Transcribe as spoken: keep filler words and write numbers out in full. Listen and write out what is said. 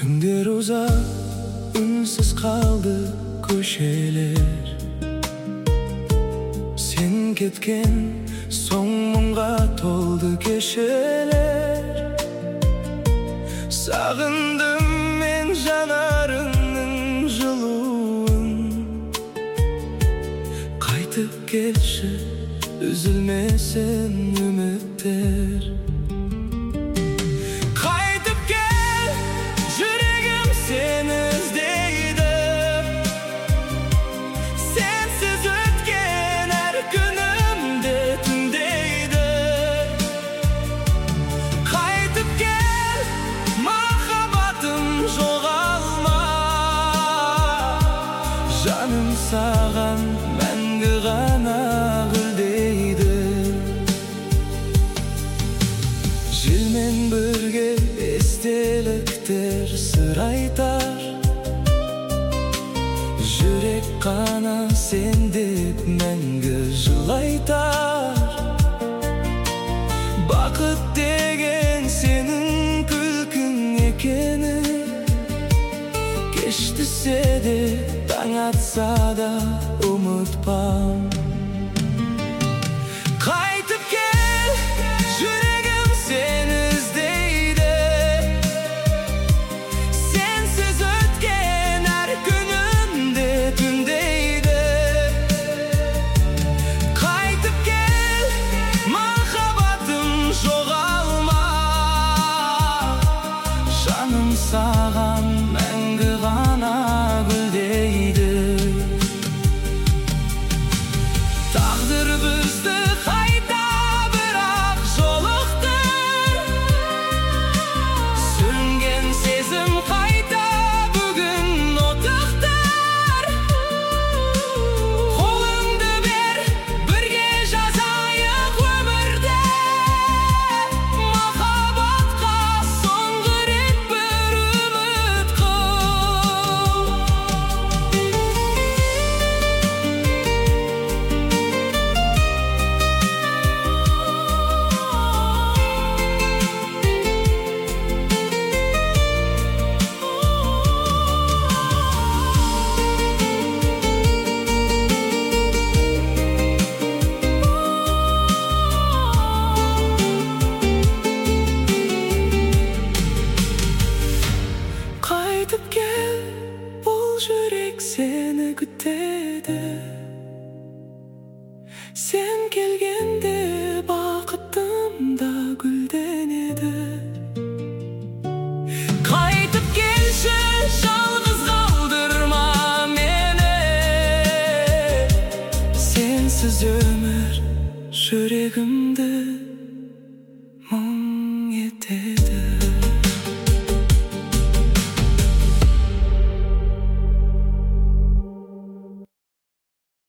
Түндер ұзақ, үнсіз қалды көшелер. Сен кеткен соң мұңға толды кешелер. Сағындым мен жанарыңның жылуын. Қайтып келші, үзілмесін үміттер. Seni іздейді, сенсіз өткен әр күнімде түндейді. Қайтып кел, махаббатым жоғалма. Жаным саған мәңгі ғана гүлдейді. Желмен бірге естеліктер сыр айтар. Жүрек қана сен деп мәңгі жыл айтар. Бақыт деген сенің күлкің екені. Кеш түсе де, таң атса да ұмытпам. Қайтып кел, жүрегім сені іздейді. Сенсіз өткен әр күнімде түндейді. Қайтып кел, махаббатым жоғалма. Жаным саған мәңгі ғана гүлдейді. Тағдыр бізді қайта бірақ жолықтыр. Сөнген сезім қайта бүгін отықтыр. Қолыңды бер, бірге жазайық өмірде. Махаббатқа соңғы рет бір үміт қыл. Қайтып кел, бұл жүрек сені күтеді. Сен келгенде бақытым да гүлденеді. Қайтып келші, жалғыз қалдырма мені. Сенсіз өмір жүрегімді